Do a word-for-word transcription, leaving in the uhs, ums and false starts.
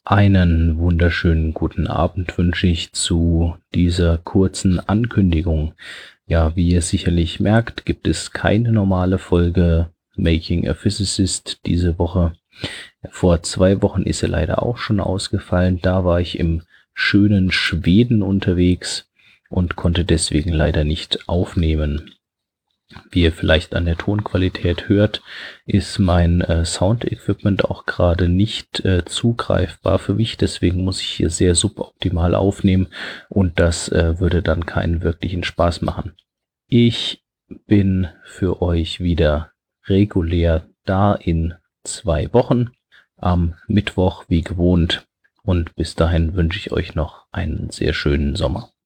Einen wunderschönen guten Abend wünsche ich zu dieser kurzen Ankündigung. Ja, wie ihr sicherlich merkt, gibt es keine normale Folge Making a Physicist diese Woche. Vor zwei Wochen ist sie leider auch schon ausgefallen. Da war ich im schönen Schweden unterwegs und konnte deswegen leider nicht aufnehmen. Wie ihr vielleicht an der Tonqualität hört, ist mein äh, Sound-Equipment auch gerade nicht äh, zugreifbar für mich. Deswegen muss ich hier sehr suboptimal aufnehmen und das äh, würde dann keinen wirklichen Spaß machen. Ich bin für euch wieder regulär da in zwei Wochen, am Mittwoch wie gewohnt. Und bis dahin wünsche ich euch noch einen sehr schönen Sommer.